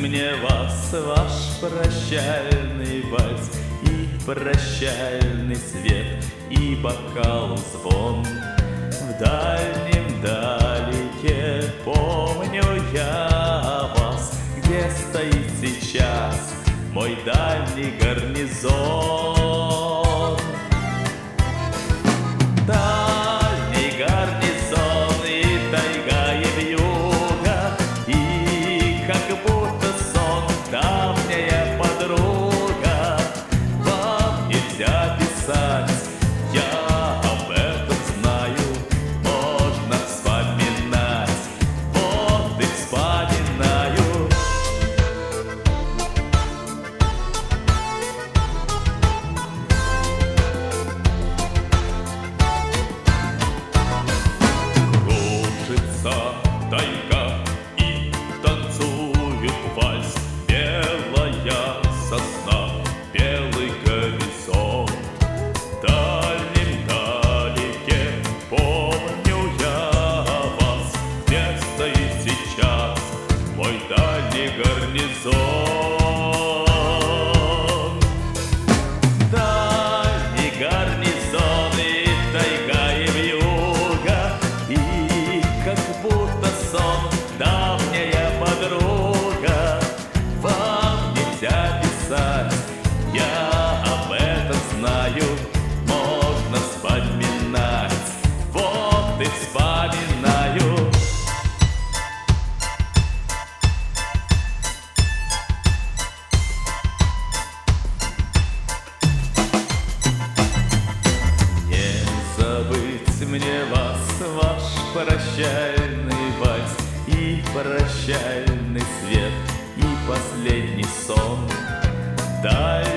мне вас, ваш прощальный вальс, и прощальный свет, и бокал звон. В дальнем далеке помню я вас, где стоит сейчас мой дальний гарнизон. Дальний гарнизон и тайга, и вьюга, и как будто сон давняя подруга. Вам нельзя писать, я об этом знаю, можно вспоминать, вот и вспоминаю. Тайга и танцует вальс, белая сосна, белый горизонт. В дальнем далеке помню я вас, где стоит сейчас мой дальний гарнизон. Дальний гарнизон и тайга, и вьюга, и как будто сон давняя подруга. Вам нельзя писать, я об этом знаю, можно вспоминать, вот и вспоминаю. Не забыть мне вас, ваш прощальный вальс, и прощальный свет, и последний сон. Дай